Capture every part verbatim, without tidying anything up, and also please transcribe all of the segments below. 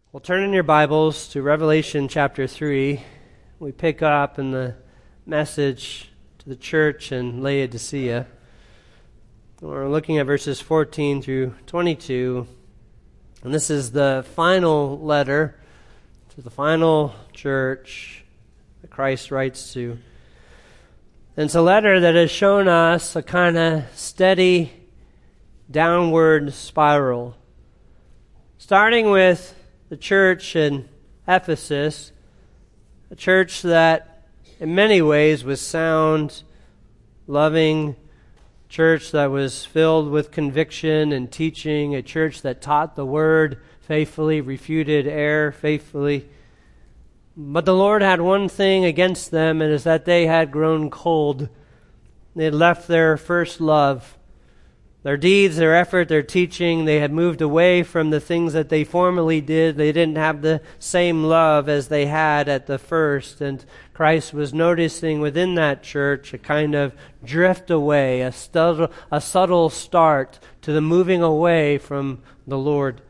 Well, turn in your Bibles to Revelation chapter three. We pick up in the message to the church in Laodicea. We're looking at verses fourteen through twenty-two. And this is the final letter to the final church that Christ writes to. And it's a letter that has shown us a kind of steady downward spiral. Starting with the church in Ephesus, a church that in many ways was sound, loving, church that was filled with conviction and teaching, a church that taught the word faithfully, refuted error faithfully. But the Lord had one thing against them, and is that they had grown cold. They had left their first love. Their deeds, their effort, their teaching, they had moved away from the things that they formerly did. They didn't have the same love as they had at the first. And Christ was noticing within that church a kind of drift away, a subtle, a subtle start to the moving away from the Lord.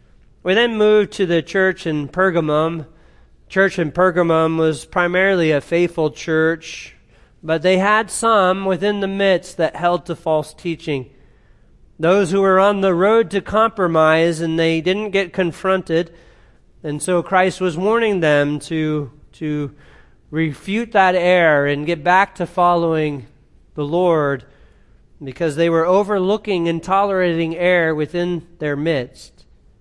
We then moved to the church in Pergamum. Church in Pergamum was primarily a faithful church, but they had some within the midst that held to false teaching. Those who were on the road to compromise and they didn't get confronted. And so Christ was warning them to, to refute that error and get back to following the Lord because they were overlooking and tolerating error within their midst.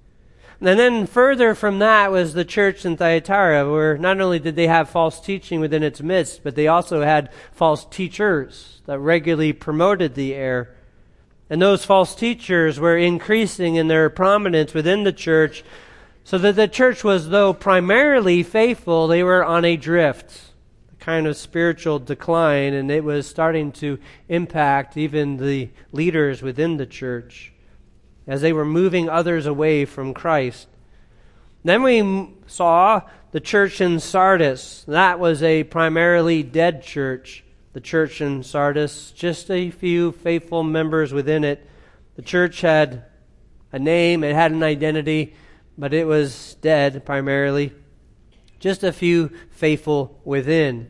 And then further from that was the church in Thyatira, where not only did they have false teaching within its midst, but they also had false teachers that regularly promoted the error. And those false teachers were increasing in their prominence within the church, so that the church was, though primarily faithful, they were on a drift, a kind of spiritual decline, and it was starting to impact even the leaders within the church as they were moving others away from Christ. Then we saw the church in Sardis. That was a primarily dead church. The church in Sardis, just a few faithful members within it. The church had a name, it had an identity, but it was dead primarily. Just a few faithful within.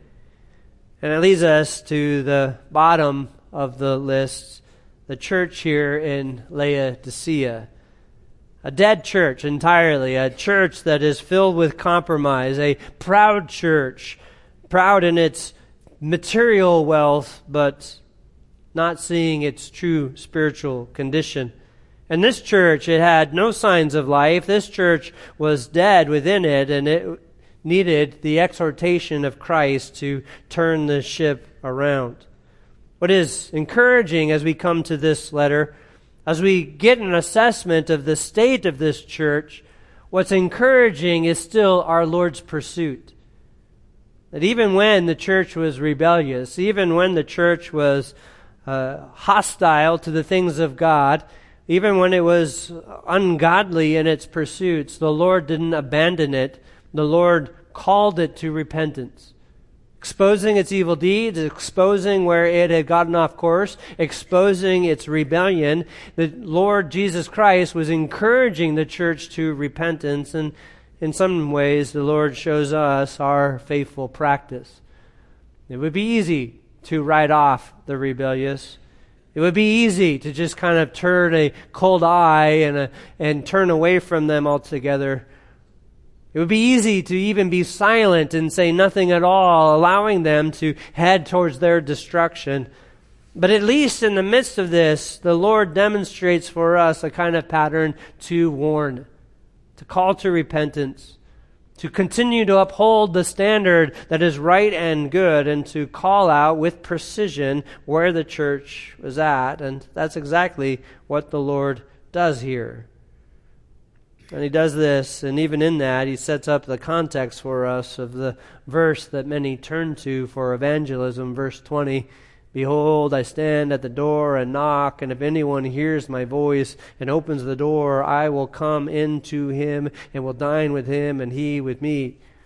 And it leads us to the bottom of the list, the church here in Laodicea. A dead church entirely, a church that is filled with compromise, a proud church, proud in its material wealth, but not seeing its true spiritual condition. And this church, it had no signs of life. This church was dead within it, and it needed the exhortation of Christ to turn the ship around. What is encouraging as we come to this letter, as we get an assessment of the state of this church, what's encouraging is still our Lord's pursuit. That even when the church was rebellious, even when the church was uh, hostile to the things of God, even when it was ungodly in its pursuits, the Lord didn't abandon it. The Lord called it to repentance, exposing its evil deeds, exposing where it had gotten off course, exposing its rebellion. The Lord Jesus Christ was encouraging the church to repentance, and in some ways, the Lord shows us our faithful practice. It would be easy to write off the rebellious. It would be easy to just kind of turn a cold eye and a, and turn away from them altogether. It would be easy to even be silent and say nothing at all, allowing them to head towards their destruction. But at least in the midst of this, the Lord demonstrates for us a kind of pattern to warn, to call to repentance, to continue to uphold the standard that is right and good, and to call out with precision where the church was at. And that's exactly what the Lord does here. And he does this, and even in that, he sets up the context for us of the verse that many turn to for evangelism, verse twenty. Behold, I stand at the door and knock, and if anyone hears my voice and opens the door, I will come into him and will dine with him and he with me.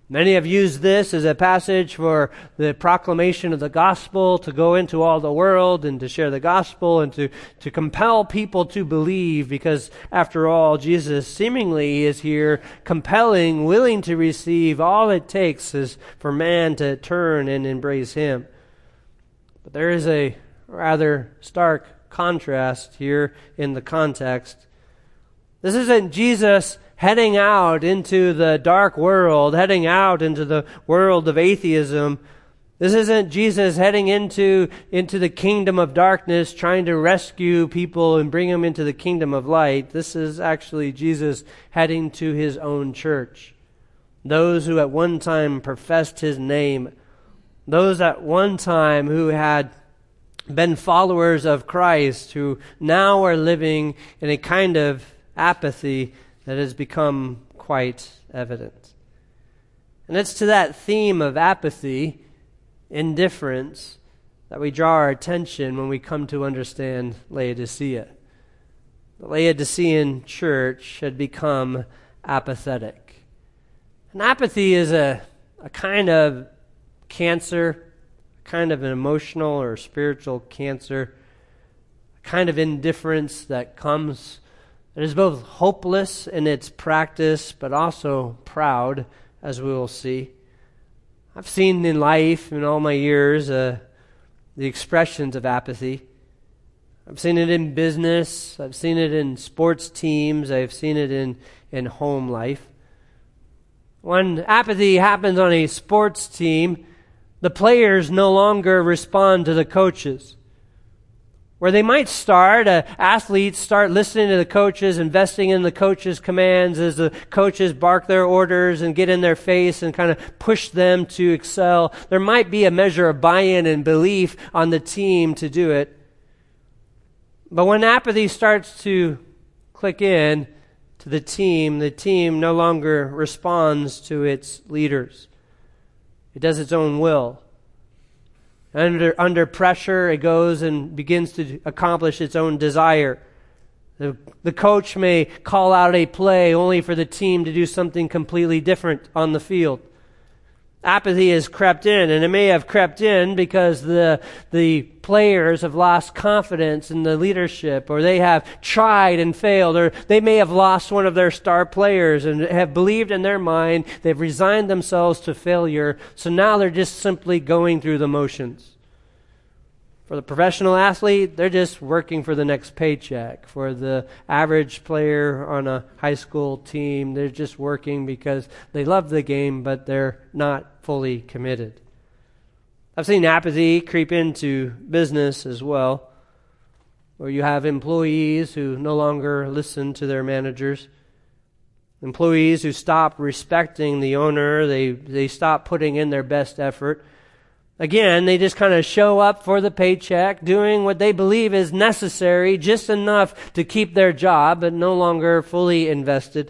Many have used this as a passage for the proclamation of the gospel, to go into all the world and to share the gospel and to, to compel people to believe, because after all, Jesus seemingly is here compelling, willing to receive. All it takes is for man to turn and embrace him. But there is a rather stark contrast here in the context. This isn't Jesus heading out into the dark world, heading out into the world of atheism. This isn't Jesus heading into, into the kingdom of darkness, trying to rescue people and bring them into the kingdom of light. This is actually Jesus heading to his own church. Those who at one time professed his name, those at one time who had been followers of Christ, who now are living in a kind of apathy that has become quite evident. And it's to that theme of apathy, indifference, that we draw our attention when we come to understand Laodicea. The Laodicean church had become apathetic. And apathy is a, a kind of cancer, a kind of an emotional or spiritual cancer, a kind of indifference that comes. It is both hopeless in its practice, but also proud, as we will see. I've seen in life, in all my years, uh, the expressions of apathy. I've seen it in business. I've seen it in sports teams. I've seen it in, in home life. When apathy happens on a sports team, the players no longer respond to the coaches. Where they might start, uh, athletes start listening to the coaches, investing in the coaches' commands as the coaches bark their orders and get in their face and kind of push them to excel. There might be a measure of buy-in and belief on the team to do it. But when apathy starts to click in to the team, the team no longer responds to its leaders. It does its own will. Under, under pressure, it goes and begins to accomplish its own desire. The, the coach may call out a play only for the team to do something completely different on the field. Apathy has crept in, and it may have crept in because the the players have lost confidence in the leadership, or they have tried and failed, or they may have lost one of their star players and have believed in their mind, they've resigned themselves to failure, so now they're just simply going through the motions. For the professional athlete, they're just working for the next paycheck. For the average player on a high school team, they're just working because they love the game, but they're not fully committed. I've seen apathy creep into business as well, where you have employees who no longer listen to their managers, employees who stop respecting the owner, they, they stop putting in their best effort. Again, they just kind of show up for the paycheck, doing what they believe is necessary, just enough to keep their job, but no longer fully invested.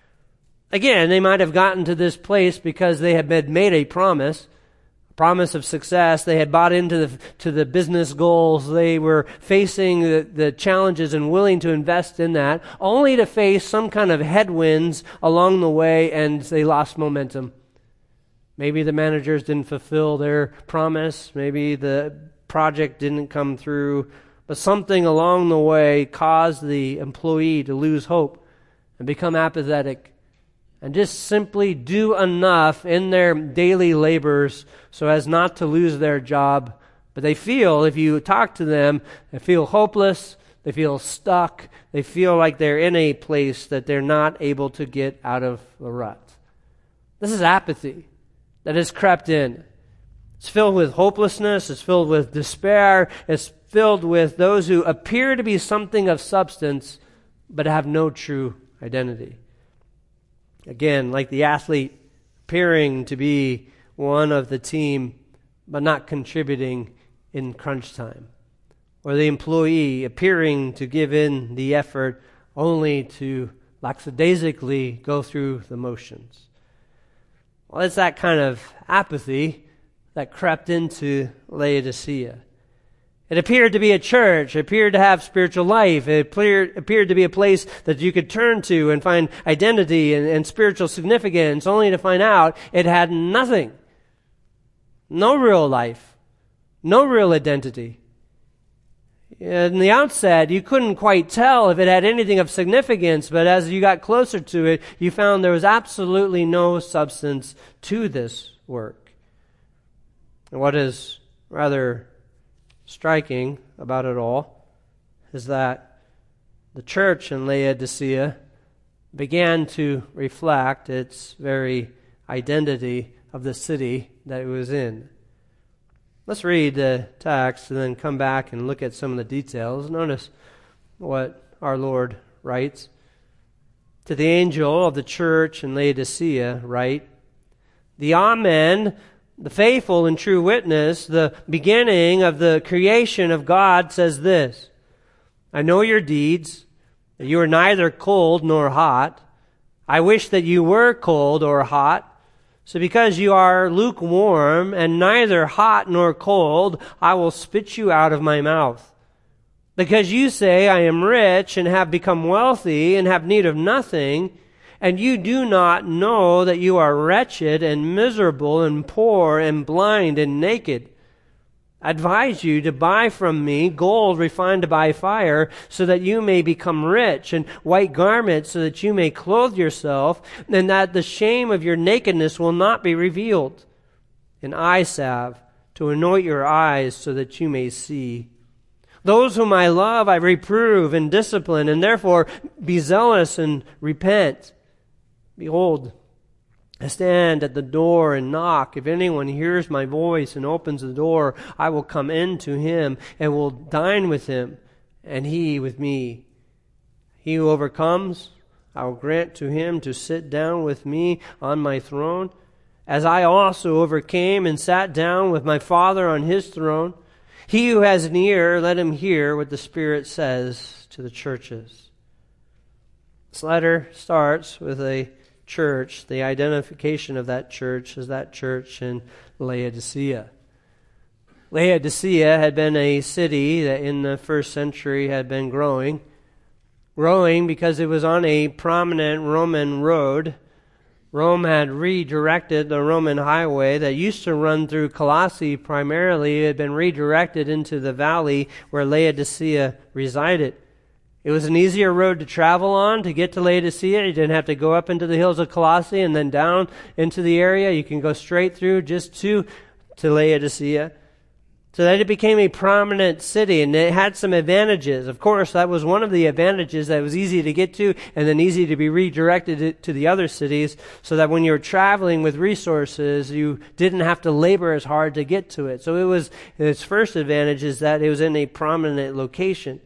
Again, they might have gotten to this place because they had been made a promise, a promise of success. They had bought into the, to the business goals. They were facing the, the challenges and willing to invest in that, only to face some kind of headwinds along the way, and they lost momentum. Maybe the managers didn't fulfill their promise. Maybe the project didn't come through. But something along the way caused the employee to lose hope and become apathetic and just simply do enough in their daily labors so as not to lose their job. But they feel, if you talk to them, they feel hopeless, they feel stuck, they feel like they're in a place that they're not able to get out of the rut. This is apathy that has crept in. It's filled with hopelessness. It's filled with despair. It's filled with those who appear to be something of substance but have no true identity. Again, like the athlete appearing to be one of the team but not contributing in crunch time. Or the employee appearing to give in the effort only to lackadaisically go through the motions. Well, it's that kind of apathy that crept into Laodicea. It appeared to be a church. It appeared to have spiritual life. It appeared, appeared to be a place that you could turn to and find identity and, and spiritual significance, only to find out it had nothing. No real life. No real identity. In the outset, you couldn't quite tell if it had anything of significance, but as you got closer to it, you found there was absolutely no substance to this work. And what is rather striking about it all is that the church in Laodicea began to reflect its very identity of the city that it was in. Let's read the text and then come back and look at some of the details. Notice what our Lord writes. To the angel of the church in Laodicea write, the Amen, the faithful and true witness, the beginning of the creation of God, says this, I know your deeds, that you are neither cold nor hot. I wish that you were cold or hot. So because you are lukewarm and neither hot nor cold, I will spit you out of my mouth. Because you say, I am rich and have become wealthy and have need of nothing, and you do not know that you are wretched and miserable and poor and blind and naked. I advise you to buy from me gold refined by fire, so that you may become rich, and white garments, so that you may clothe yourself, and that the shame of your nakedness will not be revealed, and eye salve to anoint your eyes, so that you may see. Those whom I love I reprove and discipline, and therefore be zealous and repent. Behold, I stand at the door and knock. If anyone hears my voice and opens the door, I will come in to him and will dine with him, and he with me. He who overcomes, I will grant to him to sit down with me on my throne, as I also overcame and sat down with my Father on his throne. He who has an ear, let him hear what the Spirit says to the churches. This letter starts with a church. The identification of that church is that church in Laodicea. Laodicea had been a city that in the first century had been growing. Growing because it was on a prominent Roman road. Rome had redirected the Roman highway that used to run through Colossae primarily. It had been redirected into the valley where Laodicea resided. It was an easier road to travel on to get to Laodicea. You didn't have to go up into the hills of Colossae and then down into the area. You can go straight through just to, to Laodicea. So that it became a prominent city, and it had some advantages. Of course, that was one of the advantages, that it was easy to get to and then easy to be redirected to the other cities, so that when you were traveling with resources, you didn't have to labor as hard to get to it. So it was, its first advantage is that it was in a prominent location.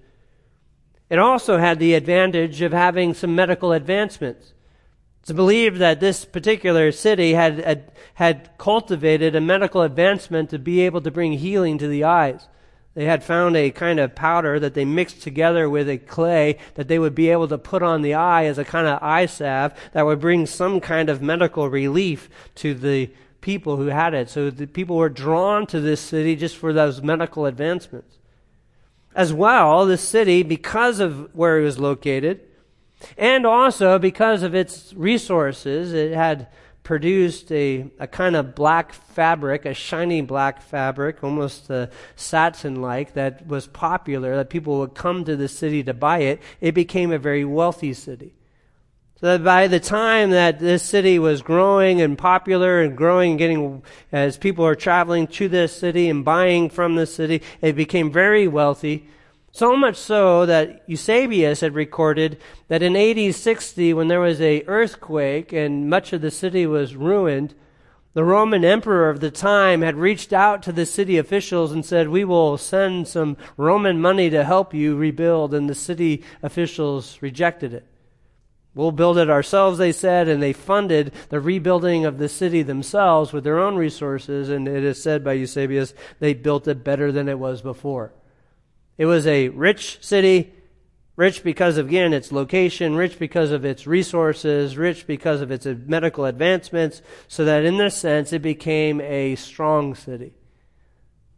It also had the advantage of having some medical advancements. It's believed that this particular city had, had had cultivated a medical advancement to be able to bring healing to the eyes. They had found a kind of powder that they mixed together with a clay that they would be able to put on the eye as a kind of eye salve that would bring some kind of medical relief to the people who had it. So the people were drawn to this city just for those medical advancements. As well, the city, because of where it was located, and also because of its resources, it had produced a, a kind of black fabric, a shiny black fabric, almost uh, satin-like, that was popular, that people would come to the city to buy it. It became a very wealthy city. So that by the time that this city was growing and popular and growing and getting, as people are traveling to this city and buying from this city, it became very wealthy. So much so that Eusebius had recorded that in A D sixty, when there was an earthquake and much of the city was ruined, the Roman emperor of the time had reached out to the city officials and said, we will send some Roman money to help you rebuild, and the city officials rejected it. We'll build it ourselves, they said, and they funded the rebuilding of the city themselves with their own resources, and it is said by Eusebius, they built it better than it was before. It was a rich city, rich because of, again, its location, rich because of its resources, rich because of its medical advancements, so that in this sense it became a strong city.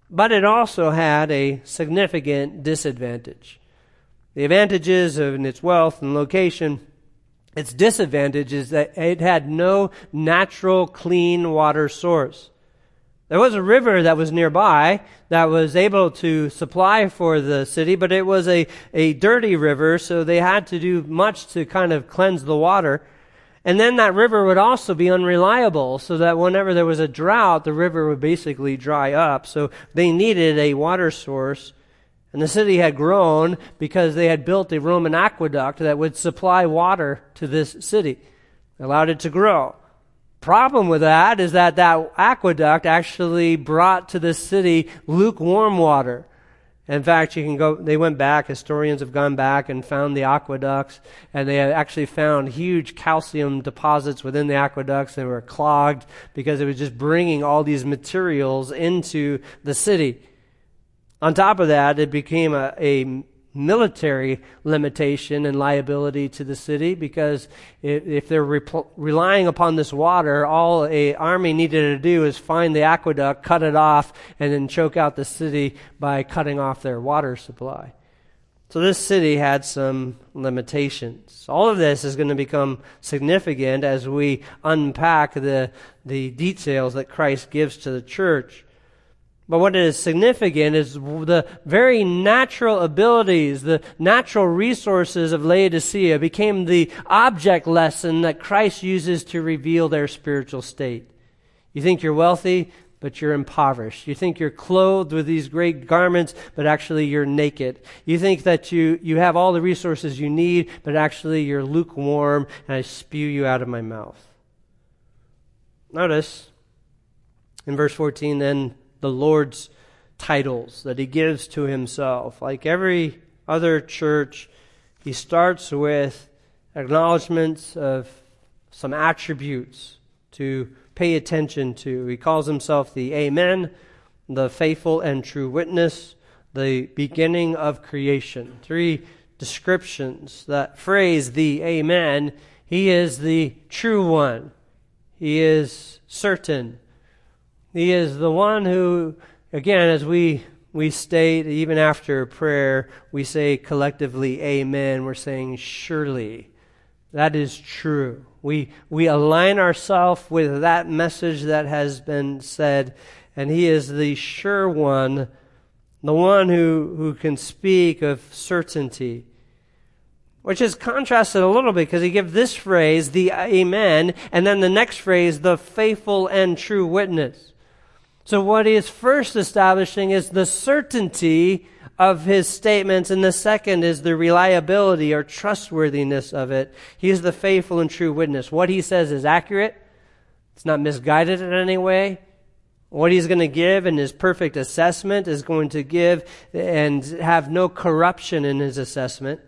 But it also had a significant disadvantage. The advantages of its wealth and location, its disadvantage is that it had no natural clean water source. There was a river that was nearby that was able to supply for the city, but it was a, a dirty river, so they had to do much to kind of cleanse the water. And then that river would also be unreliable, so that whenever there was a drought, the river would basically dry up. So they needed a water source. And the city had grown because they had built a Roman aqueduct that would supply water to this city, allowed it to grow. Problem with that is that that aqueduct actually brought to this city lukewarm water. In fact, you can go, they went back, historians have gone back and found the aqueducts, and they actually found huge calcium deposits within the aqueducts that were clogged because it was just bringing all these materials into the city. On top of that, it became a, a military limitation and liability to the city because if, if they're re- relying upon this water, all a army needed to do is find the aqueduct, cut it off, and then choke out the city by cutting off their water supply. So this city had some limitations. All of this is going to become significant as we unpack the, the details that Christ gives to the church. But what is significant is the very natural abilities, the natural resources of Laodicea became the object lesson that Christ uses to reveal their spiritual state. You think you're wealthy, but you're impoverished. You think you're clothed with these great garments, but actually you're naked. You think that you, you have all the resources you need, but actually you're lukewarm, and I spew you out of my mouth. Notice in verse fourteen, then, the Lord's titles that he gives to himself. Like every other church, he starts with acknowledgments of some attributes to pay attention to. He calls himself the Amen, the faithful and true witness, the beginning of creation. Three descriptions. That phrase, the Amen, he is the true one. He is certain. He is the one who, again, as we we state, even after prayer, we say collectively, Amen. We're saying, surely. That is true. We we align ourselves with that message that has been said, and he is the sure one, the one who, who can speak of certainty. Which is contrasted a little bit because he gives this phrase, the Amen, and then the next phrase, the faithful and true witness. So what he is first establishing is the certainty of his statements, and the second is the reliability or trustworthiness of it. He is the faithful and true witness. What he says is accurate. It's not misguided in any way. What he's going to give in his perfect assessment is going to give and have no corruption in his assessment.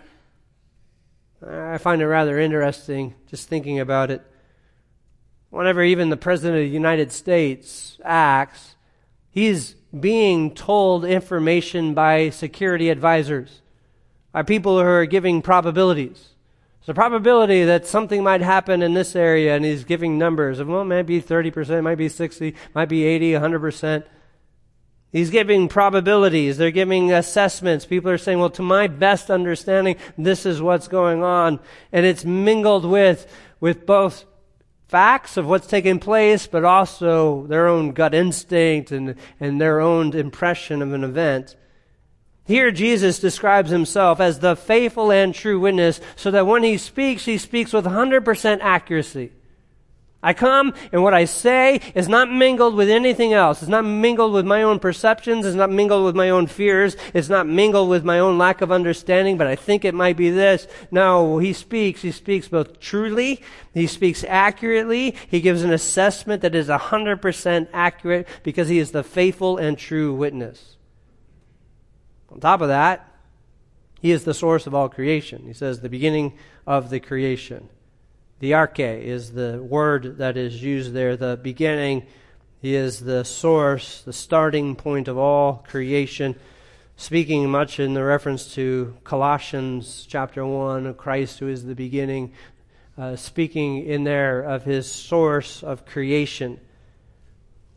I find it rather interesting just thinking about it. Whenever even the President of the United States acts, he's being told information by security advisors, by people who are giving probabilities. There's a probability that something might happen in this area, and he's giving numbers of, well, it might be thirty percent, it might be sixty, it might be eighty, one hundred percent. He's giving probabilities. They're giving assessments. People are saying, well, to my best understanding, this is what's going on. And it's mingled with, with both facts of what's taking place, but also their own gut instinct and, and their own impression of an event. Here Jesus describes himself as the faithful and true witness, so that when he speaks, he speaks with one hundred percent accuracy. I come, and what I say is not mingled with anything else. It's not mingled with my own perceptions. It's not mingled with my own fears. It's not mingled with my own lack of understanding, but I think it might be this. No, he speaks. He speaks both truly. He speaks accurately. He gives an assessment that is one hundred percent accurate because he is the faithful and true witness. On top of that, he is the source of all creation. He says the beginning of the creation. The arche is the word that is used there, the beginning. He is the source, the starting point of all creation. Speaking much in the reference to Colossians chapter one, of Christ who is the beginning, uh, speaking in there of his source of creation.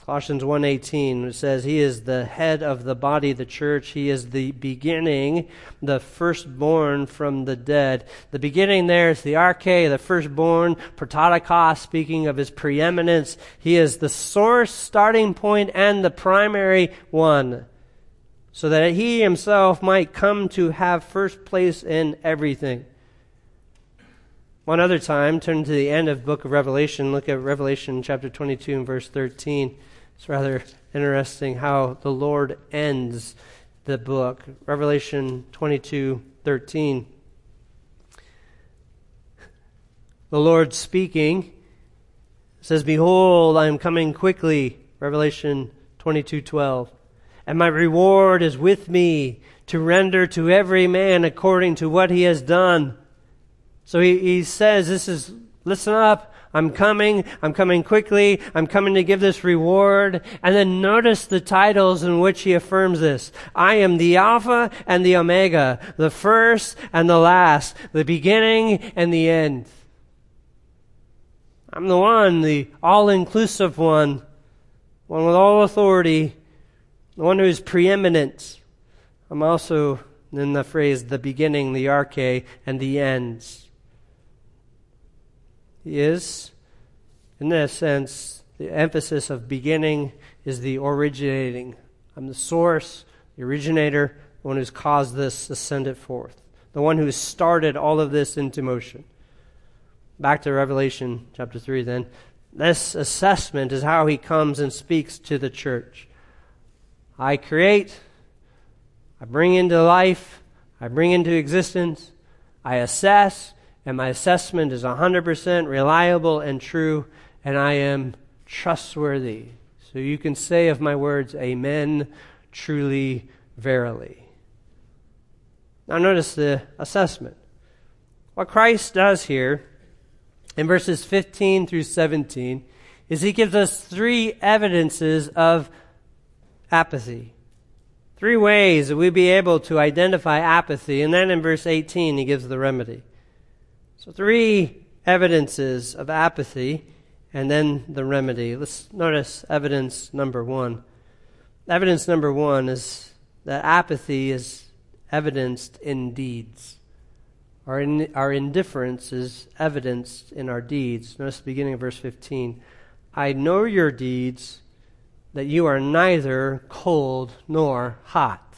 Colossians one eighteen says he is the head of the body, the church. He is the beginning, the firstborn from the dead. The beginning there is the arche, the firstborn, prototokos, speaking of his preeminence. He is the source, starting point, and the primary one, so that he himself might come to have first place in everything. One other time, turn to the end of the book of Revelation. Look at Revelation chapter twenty-two and verse thirteen. It's rather interesting how the Lord ends the book. Revelation twenty-two thirteen. The Lord speaking says, "Behold, I am coming quickly." Revelation twenty-two twelve. "And my reward is with me to render to every man according to what he has done." So he, he says, this is, listen up, I'm coming, I'm coming quickly, I'm coming to give this reward. And then notice the titles in which he affirms this. I am the Alpha and the Omega, the first and the last, the beginning and the end. I'm the one, the all-inclusive one, one with all authority, the one who is preeminent. I'm also in the phrase, the beginning, the arche, and the ends. He is, in this sense, the emphasis of beginning is the originating. I'm the source, the originator, the one who's caused this to send it forth, the one who started all of this into motion. Back to Revelation chapter three then. This assessment is how he comes and speaks to the church. I create, I bring into life, I bring into existence, I assess, and my assessment is one hundred percent reliable and true, and I am trustworthy. So you can say of my words, amen, truly, verily. Now notice the assessment. What Christ does here in verses fifteen through seventeen is he gives us three evidences of apathy. Three ways that we'd be able to identify apathy. And then in verse eighteen, he gives the remedy. So three evidences of apathy and then the remedy. Let's notice evidence number one. Evidence number one is that apathy is evidenced in deeds. Our, in, our indifference is evidenced in our deeds. Notice the beginning of verse fifteen. I know your deeds, that you are neither cold nor hot.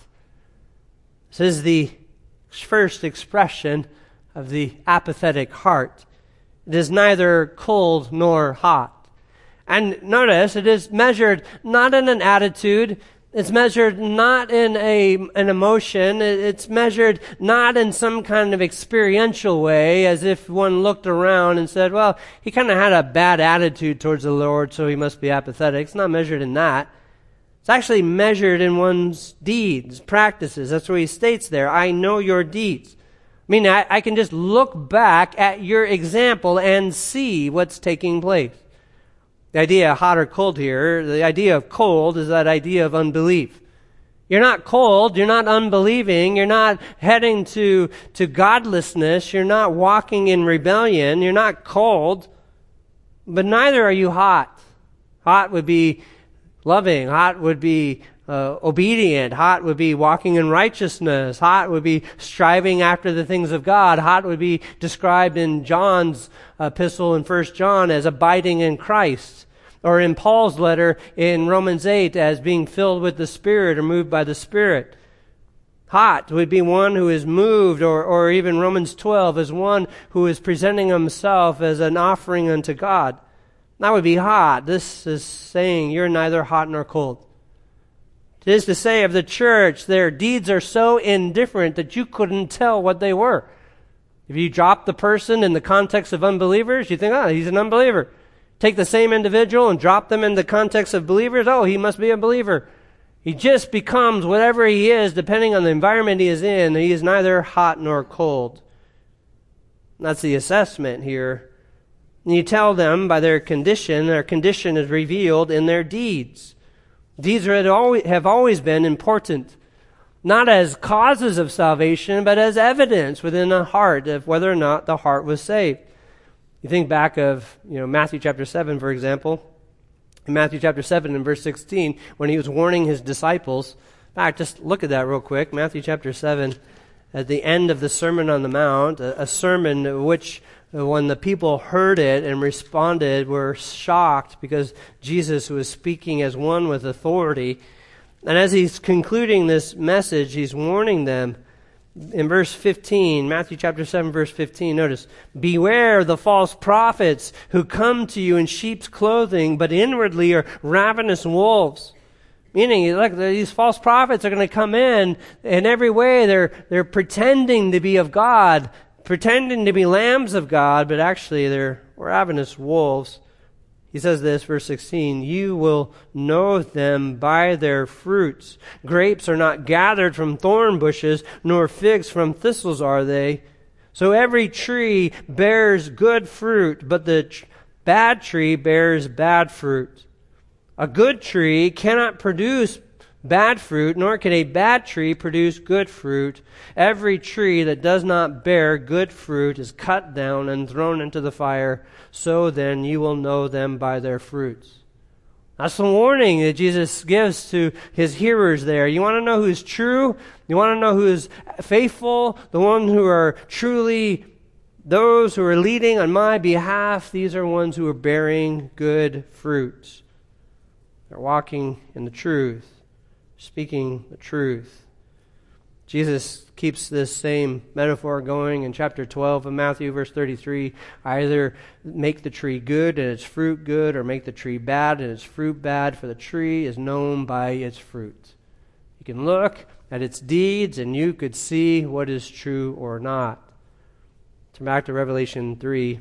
This is the first expression of the apathetic heart. It is neither cold nor hot. And notice, it is measured not in an attitude, it's measured not in a an emotion, it's measured not in some kind of experiential way, as if one looked around and said, well, he kind of had a bad attitude towards the Lord, so he must be apathetic. It's not measured in that. It's actually measured in one's deeds, practices. That's what he states there. I know your deeds. I mean, I, I can just look back at your example and see what's taking place. The idea of hot or cold here, the idea of cold is that idea of unbelief. You're not cold, you're not unbelieving, you're not heading to, to godlessness, you're not walking in rebellion, you're not cold, but neither are you hot. Hot would be loving, hot would be uh, obedient, hot would be walking in righteousness, hot would be striving after the things of God, hot would be described in John's epistle in First John as abiding in Christ, or in Paul's letter in Romans eight as being filled with the Spirit or moved by the Spirit. Hot would be one who is moved, or, or even Romans twelve as one who is presenting himself as an offering unto God. That would be hot. This is saying you're neither hot nor cold. It is to say of the church, their deeds are so indifferent that you couldn't tell what they were. If you drop the person in the context of unbelievers, you think, oh, he's an unbeliever. Take the same individual and drop them in the context of believers, oh, he must be a believer. He just becomes whatever he is, depending on the environment he is in. He is neither hot nor cold. That's the assessment here. And you tell them by their condition, their condition is revealed in their deeds. Deeds have always been important, not as causes of salvation, but as evidence within the heart of whether or not the heart was saved. You think back of, you know, Matthew chapter seven, for example, in Matthew chapter seven and verse sixteen, when he was warning his disciples. In fact, just look at that real quick. Matthew chapter seven, at the end of the Sermon on the Mount, a, a sermon which, when the people heard it and responded, were shocked because Jesus was speaking as one with authority. And as he's concluding this message, he's warning them. In verse fifteen, Matthew chapter seven, verse fifteen, notice, "Beware the false prophets who come to you in sheep's clothing, but inwardly are ravenous wolves." Meaning, look, these false prophets are going to come in, in every way they're, they're pretending to be of God, pretending to be lambs of God, but actually they're ravenous wolves. He says this, verse sixteen, "You will know them by their fruits. Grapes are not gathered from thorn bushes, nor figs from thistles are they. So every tree bears good fruit, but the tr- bad tree bears bad fruit. A good tree cannot produce bad fruit, nor can a bad tree produce good fruit. Every tree that does not bear good fruit is cut down and thrown into the fire. So then you will know them by their fruits." That's the warning that Jesus gives to his hearers there. You want to know who's true? You want to know who's faithful? The one who are truly those who are leading on my behalf, these are ones who are bearing good fruits. They're walking in the truth, speaking the truth. Jesus keeps this same metaphor going in chapter twelve of Matthew, verse thirty-three. "Either make the tree good and its fruit good, or make the tree bad and its fruit bad, for the tree is known by its fruit." You can look at its deeds and you could see what is true or not. Turn back to Revelation three.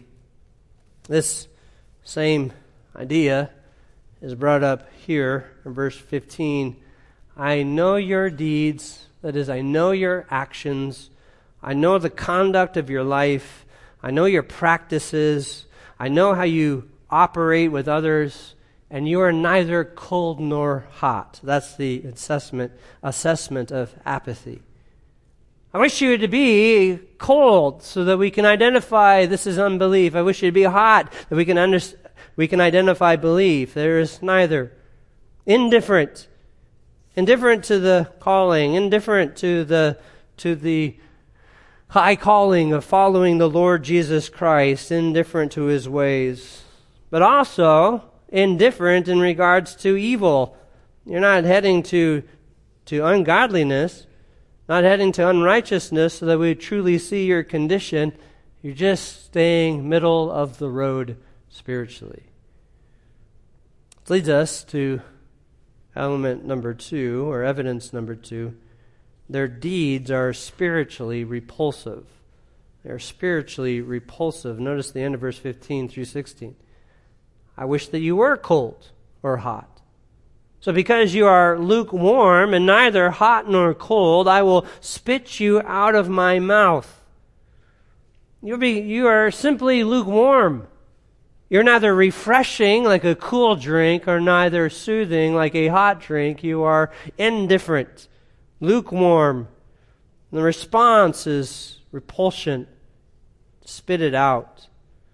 This same idea is brought up here in verse fifteen. "I know your deeds," that is, I know your actions. I know the conduct of your life. I know your practices. I know how you operate with others. And you are neither cold nor hot. That's the assessment, assessment of apathy. I wish you to be cold so that we can identify this is unbelief. I wish you to be hot that we can under, we can identify belief. There is neither. Indifferent. Indifferent to the calling, indifferent to the to the high calling of following the Lord Jesus Christ, indifferent to his ways, but also indifferent in regards to evil. You're not heading to to ungodliness, not heading to unrighteousness so that we truly see your condition. You're just staying middle of the road spiritually. This leads us to element number two, or evidence number two. Their deeds are spiritually repulsive. They're spiritually repulsive. Notice the end of verse fifteen through sixteen. "I wish that you were cold or hot. So because you are lukewarm and neither hot nor cold, I will spit you out of my mouth." You'll be, you are simply lukewarm. You're neither refreshing like a cool drink or neither soothing like a hot drink. You are indifferent, lukewarm. The response is repulsion. Spit it out.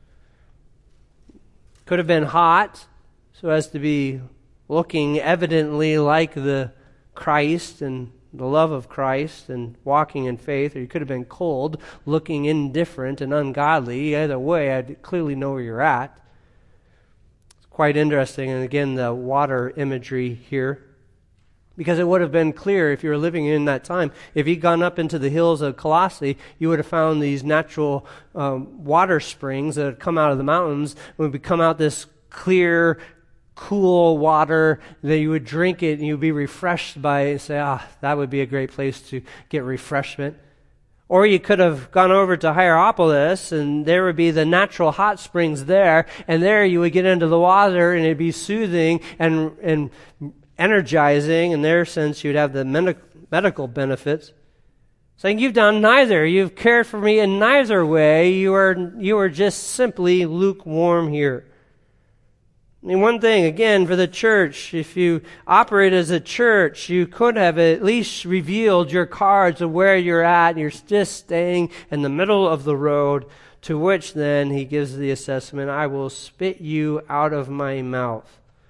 Could have been hot so as to be looking evidently like the Christ and the love of Christ and walking in faith, or you could have been cold, looking indifferent and ungodly. Either way, I clearly know where you're at. Quite interesting, and again, the water imagery here, because it would have been clear if you were living in that time. If you'd gone up into the hills of Colossae, you would have found these natural um, water springs that had come out of the mountains. It would come out this clear, cool water that you would drink it and you'd be refreshed by it and say, ah, that would be a great place to get refreshment. Or you could have gone over to Hierapolis, and there would be the natural hot springs there, and there you would get into the water, and it'd be soothing and and energizing. In their sense, you'd have the med- medical benefits. Saying, you've done neither. You've cared for me in neither way. You are you are just simply lukewarm here. I mean, one thing, again, for the church, if you operate as a church, you could have at least revealed your cards of where you're at, and you're just staying in the middle of the road, to which then he gives the assessment, I will spit you out of my mouth.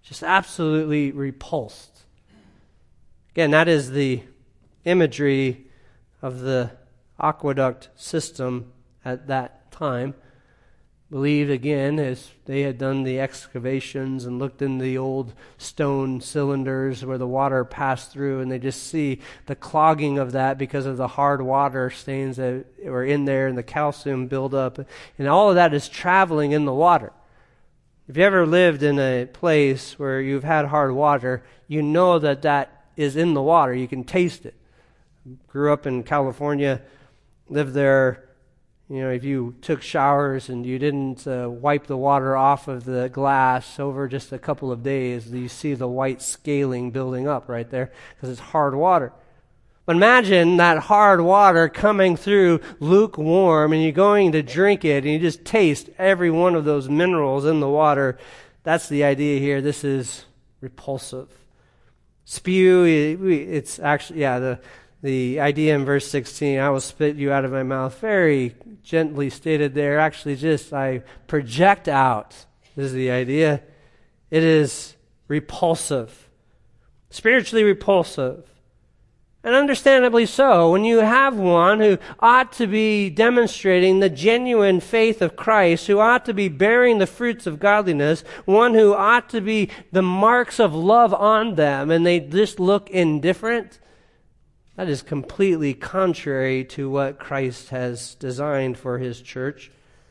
just absolutely repulsed. Again, that is the imagery of the aqueduct system at that time. Believed, again, as they had done the excavations and looked in the old stone cylinders where the water passed through, and they just see the clogging of that because of the hard water stains that were in there and the calcium buildup. And all of that is traveling in the water. If you ever lived in a place where you've had hard water, you know that that is in the water. You can taste it. Grew up in California, lived there. You know, if you took showers and you didn't uh, wipe the water off of the glass over just a couple of days, you see the white scaling building up right there because it's hard water. But imagine that hard water coming through lukewarm, and you're going to drink it and you just taste every one of those minerals in the water. That's the idea here. This is repulsive. Spew, it's actually, yeah, the The idea in verse sixteen, I will spit you out of my mouth, very gently stated there. Actually, just I project out, this is the idea. It is repulsive, spiritually repulsive. And understandably so. When you have one who ought to be demonstrating the genuine faith of Christ, who ought to be bearing the fruits of godliness, one who ought to be the marks of love on them, and they just look indifferent, that is completely contrary to what Christ has designed for his church.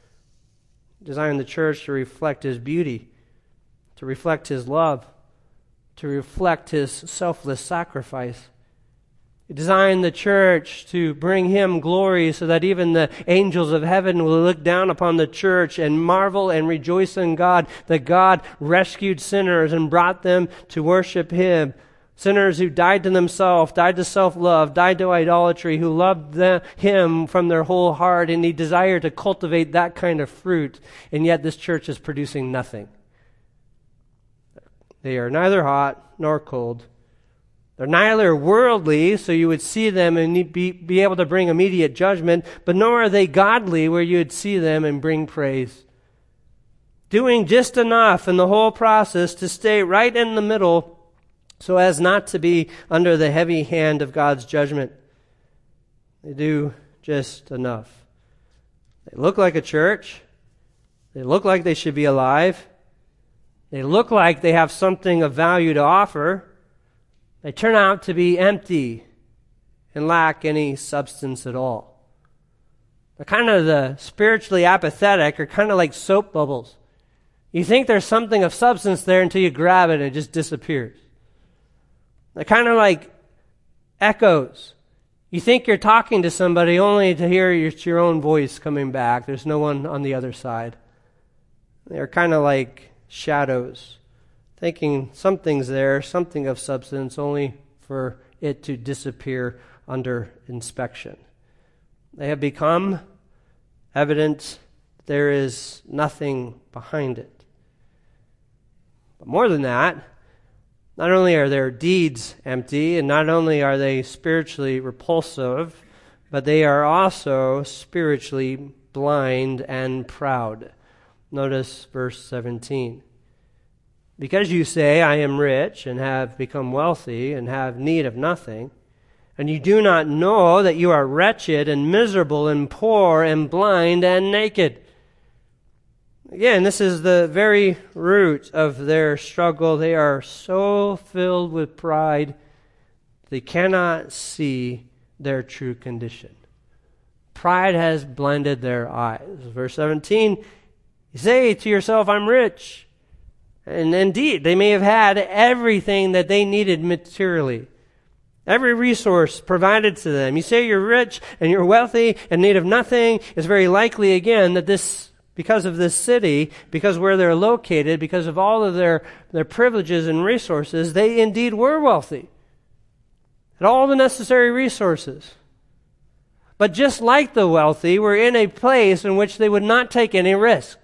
He designed the church to reflect his beauty, to reflect his love, to reflect his selfless sacrifice. He designed the church to bring him glory so that even the angels of heaven will look down upon the church and marvel and rejoice in God that God rescued sinners and brought them to worship him. Sinners who died to themselves, died to self-love, died to idolatry, who loved the, him from their whole heart, and he desired to cultivate that kind of fruit. And yet this church is producing nothing. They are neither hot nor cold. They're neither worldly, so you would see them and be, be able to bring immediate judgment, but nor are they godly, where you would see them and bring praise. Doing just enough in the whole process to stay right in the middle, so as not to be under the heavy hand of God's judgment. They do just enough. They look like a church. They look like they should be alive. They look like they have something of value to offer. They turn out to be empty and lack any substance at all. They're kind of the spiritually apathetic, or kind of like soap bubbles. You think there's something of substance there until you grab it and it just disappears. They're kind of like echoes. You think you're talking to somebody only to hear your, your own voice coming back. There's no one on the other side. They're kind of like shadows, thinking something's there, something of substance, only for it to disappear under inspection. They have become evident there is nothing behind it. But more than that, not only are their deeds empty, and not only are they spiritually repulsive, but they are also spiritually blind and proud. Notice verse seventeen. Because you say, I am rich, and have become wealthy, and have need of nothing, and you do not know that you are wretched and miserable and poor and blind and naked. Again, this is the very root of their struggle. They are so filled with pride, they cannot see their true condition. Pride has blinded their eyes. Verse seventeen, you say to yourself, I'm rich. And indeed, they may have had everything that they needed materially. Every resource provided to them. You say you're rich and you're wealthy and need of nothing. It's very likely, again, that this, because of this city, because where they're located, because of all of their, their privileges and resources, they indeed were wealthy. Had all the necessary resources. But just like the wealthy, were in a place in which they would not take any risk.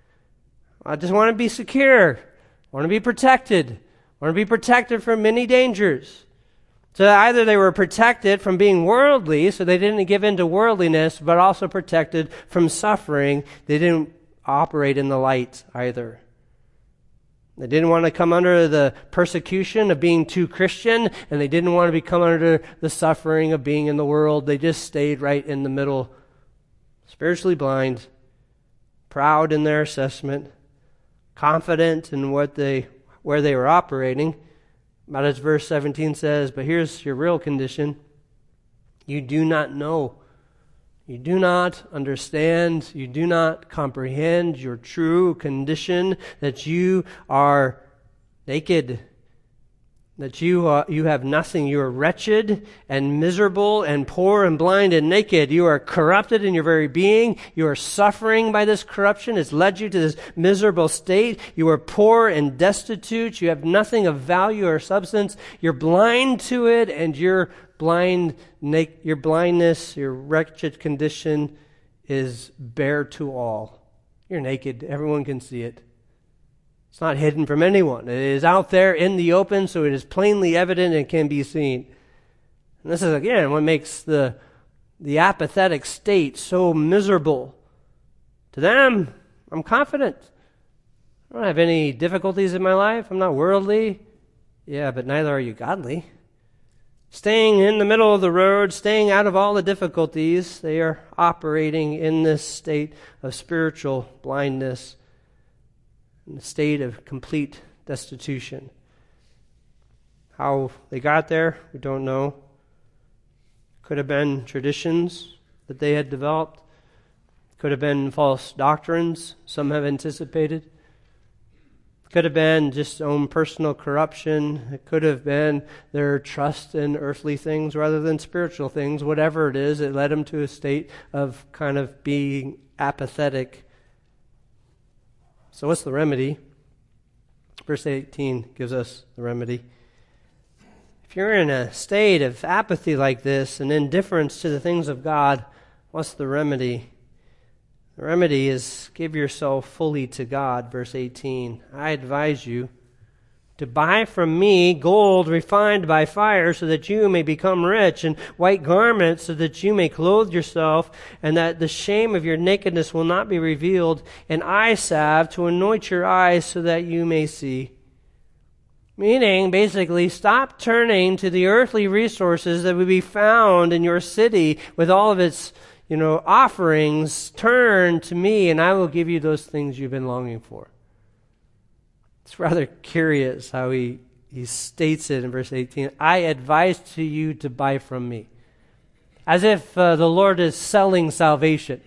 I just want to be secure. I want to be protected. I want to be protected from many dangers. So either they were protected from being worldly, so they didn't give in to worldliness, but also protected from suffering. They didn't operate in the light either. They didn't want to come under the persecution of being too Christian, and they didn't want to become under the suffering of being in the world. They just stayed right in the middle, spiritually blind, proud in their assessment, confident in what they where they were operating. But as verse seventeen says, but here's your real condition. You do not know. You do not understand, you do not comprehend your true condition, that you are naked, that you are, you have nothing. You are wretched and miserable and poor and blind and naked. You are corrupted in your very being. You are suffering by this corruption. It's led you to this miserable state. You are poor and destitute. You have nothing of value or substance. You're blind to it, and your blind, your blindness, your wretched condition is bare to all. You're naked. Everyone can see it. It's not hidden from anyone. It is out there in the open, so it is plainly evident and can be seen. And this is, again, what makes the, the apathetic state so miserable. To them, I'm confident. I don't have any difficulties in my life. I'm not worldly. Yeah, but neither are you godly. Staying in the middle of the road, staying out of all the difficulties, they are operating in this state of spiritual blindness, in a state of complete destitution. How they got there, we don't know. Could have been traditions that they had developed. Could have been false doctrines, some have anticipated. Could have been just own personal corruption. It could have been their trust in earthly things rather than spiritual things. Whatever it is, it led them to a state of kind of being apathetic. So what's the remedy? Verse eighteen gives us the remedy. If you're in a state of apathy like this and indifference to the things of God, what's the remedy? The remedy is give yourself fully to God, verse eighteen. I advise you to buy from me gold refined by fire so that you may become rich, and white garments so that you may clothe yourself, and that the shame of your nakedness will not be revealed, and eye salve to anoint your eyes so that you may see. Meaning, basically, stop turning to the earthly resources that would be found in your city with all of its You know, offerings. Turn to me, and I will give you those things you've been longing for. It's rather curious how he, he states it in verse eighteen. I advise to you to buy from me. As if uh, the Lord is selling salvation.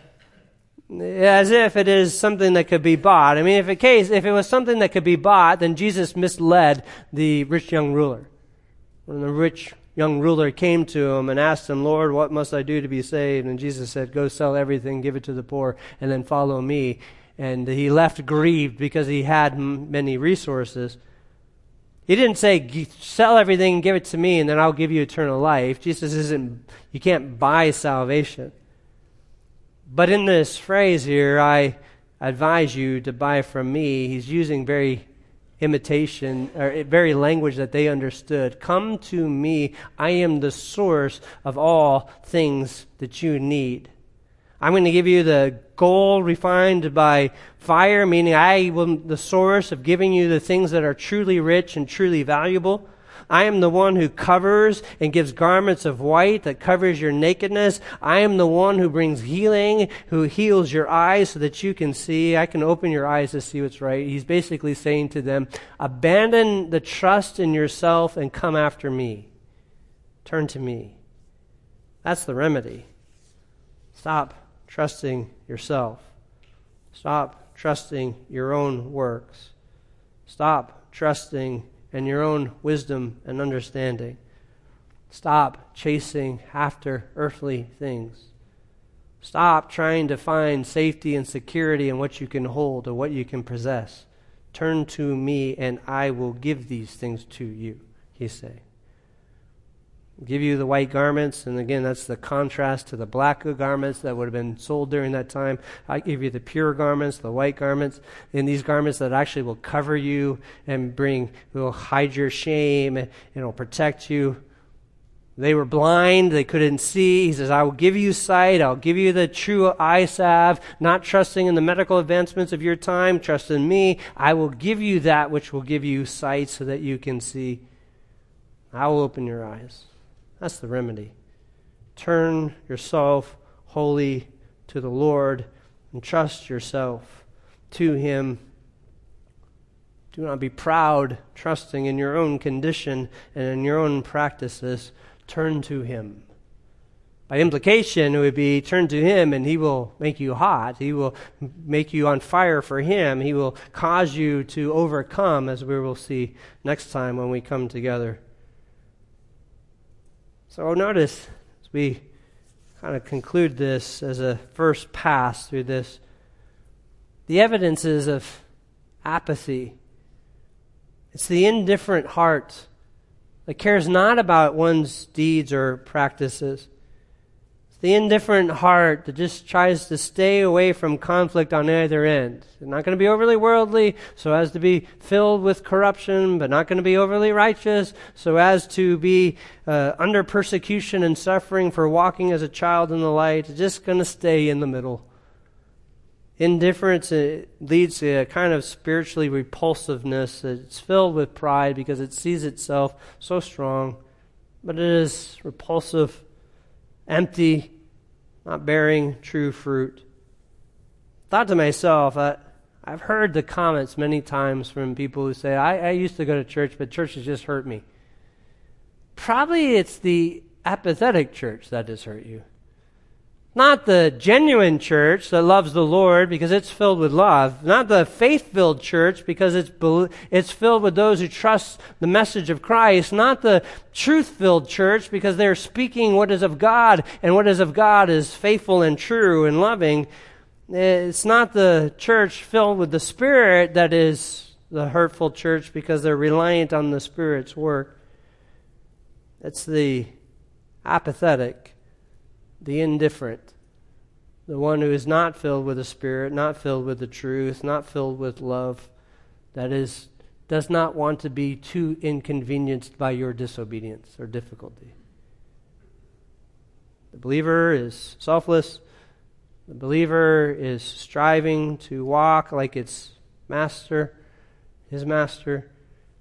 As if it is something that could be bought. I mean, if, it case, if it was something that could be bought, then Jesus misled the rich young ruler. When the rich young ruler came to him and asked him, Lord, what must I do to be saved? And Jesus said, go sell everything, give it to the poor, and then follow me. And he left grieved because he had m- many resources. He didn't say, sell everything and give it to me, and then I'll give you eternal life. Jesus isn't, you can't buy salvation. But in this phrase here, I advise you to buy from me, he's using very imitation, or very language that they understood. Come to me, I am the source of all things that you need. I'm going to give you the gold refined by fire, meaning I am the source of giving you the things that are truly rich and truly valuable. I am the one who covers and gives garments of white that covers your nakedness. I am the one who brings healing, who heals your eyes so that you can see. I can open your eyes to see what's right. He's basically saying to them, abandon the trust in yourself and come after me. Turn to me. That's the remedy. Stop trusting yourself. Stop trusting your own works. Stop trusting in your own wisdom and understanding. Stop chasing after earthly things. Stop trying to find safety and security in what you can hold or what you can possess. Turn to me and I will give these things to you, he's saying. Give you the white garments, and again, that's the contrast to the black garments that would have been sold during that time. I give you the pure garments, the white garments, and these garments that actually will cover you and bring, will hide your shame, and will protect you. They were blind, they couldn't see. He says, I will give you sight, I'll give you the true eye salve, not trusting in the medical advancements of your time, trust in me. I will give you that which will give you sight so that you can see. I will open your eyes. That's the remedy. Turn yourself wholly to the Lord and trust yourself to Him. Do not be proud, trusting in your own condition and in your own practices. Turn to Him. By implication, it would be turn to Him and He will make you hot. He will make you on fire for Him. He will cause you to overcome, as we will see next time when we come together. So notice, as we kind of conclude this as a first pass through this, the evidences of apathy. It's the indifferent heart that cares not about one's deeds or practices. It's the indifferent heart that just tries to stay away from conflict on either end. They're not going to be overly worldly so as to be filled with corruption, but not going to be overly righteous so as to be uh, under persecution and suffering for walking as a child in the light. They're just going to stay in the middle. Indifference it leads to a kind of spiritually repulsiveness. It's filled with pride because it sees itself so strong, but it is repulsive, empty, not bearing true fruit. Thought to myself, I, I've heard the comments many times from people who say, I, I used to go to church, but church has just hurt me. Probably it's the apathetic church that has hurt you. Not the genuine church that loves the Lord because it's filled with love. Not the faith-filled church because it's it's filled with those who trust the message of Christ. Not the truth-filled church because they're speaking what is of God, and what is of God is faithful and true and loving. It's not the church filled with the Spirit that is the hurtful church because they're reliant on the Spirit's work. It's the apathetic, the indifferent, the one who is not filled with the Spirit, not filled with the truth, not filled with love, that is, does not want to be too inconvenienced by your disobedience or difficulty. The believer is selfless. The believer is striving to walk like its master, his master.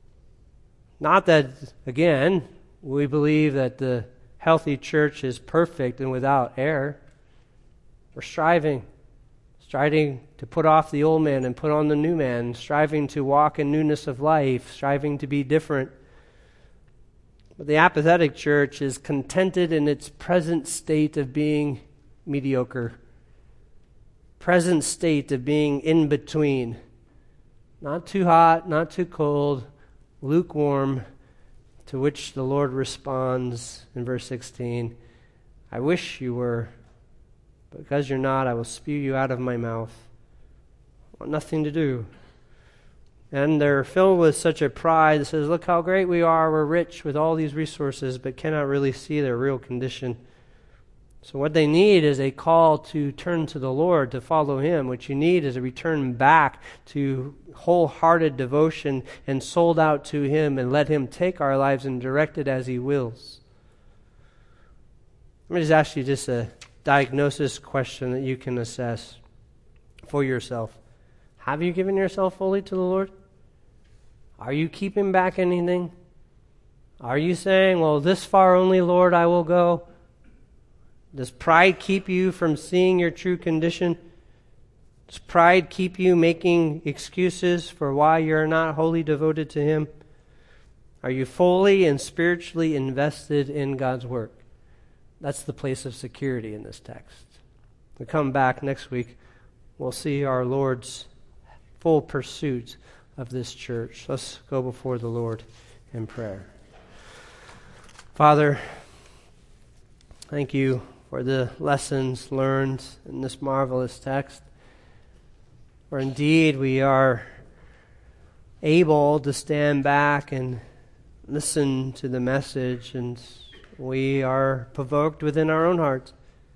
Not that, again, we believe that the healthy church is perfect and without error. We're striving, striving to put off the old man and put on the new man, striving to walk in newness of life, striving to be different. But the apathetic church is contented in its present state of being mediocre, present state of being in between, not too hot, not too cold, lukewarm, to which the Lord responds in verse sixteen, I wish you were, but because you're not, I will spew you out of my mouth. I want nothing to do. And they're filled with such a pride that says, look how great we are, we're rich with all these resources, but cannot really see their real condition. So what they need is a call to turn to the Lord, to follow Him. What you need is a return back to wholehearted devotion and sold out to Him and let Him take our lives and direct it as He wills. Let me just ask you just a diagnosis question that you can assess for yourself. Have you given yourself fully to the Lord? Are you keeping back anything? Are you saying, well, this far only, Lord, I will go? Does pride keep you from seeing your true condition? Does pride keep you making excuses for why you're not wholly devoted to Him? Are you fully and spiritually invested in God's work? That's the place of security in this text. We come back next week, we'll see our Lord's full pursuit of this church. Let's go before the Lord in prayer. Father, thank you for the lessons learned in this marvelous text. For indeed we are able to stand back and listen to the message, and we are provoked within our own hearts.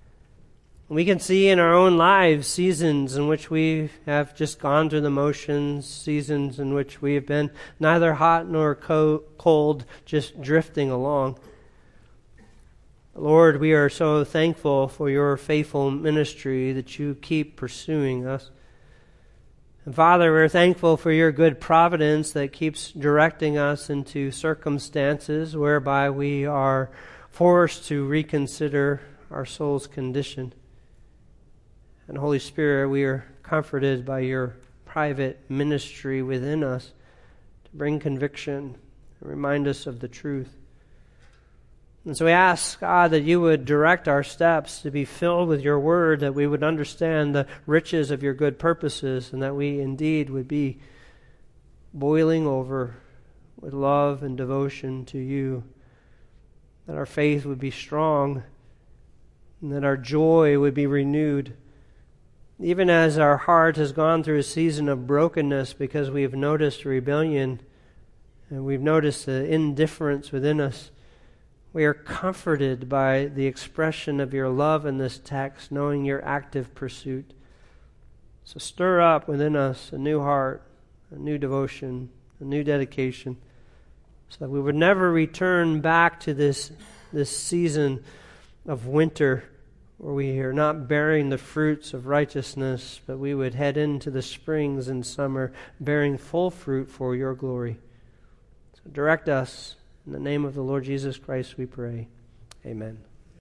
We can see in our own lives seasons in which we have just gone through the motions, seasons in which we have been neither hot nor co- cold, just drifting along. Lord, we are so thankful for your faithful ministry that you keep pursuing us. And Father, we're thankful for your good providence that keeps directing us into circumstances whereby we are forced to reconsider our soul's condition. And Holy Spirit, we are comforted by your private ministry within us to bring conviction and remind us of the truth. And so we ask, God, that you would direct our steps to be filled with your word, that we would understand the riches of your good purposes, and that we indeed would be boiling over with love and devotion to you, that our faith would be strong, and that our joy would be renewed, even as our heart has gone through a season of brokenness because we have noticed rebellion and we've noticed the indifference within us. We are comforted by the expression of your love in this text, knowing your active pursuit. So stir up within us a new heart, a new devotion, a new dedication, so that we would never return back to this, this season of winter where we are not bearing the fruits of righteousness, but we would head into the springs and summer bearing full fruit for your glory. So direct us. In the name of the Lord Jesus Christ we pray. Amen.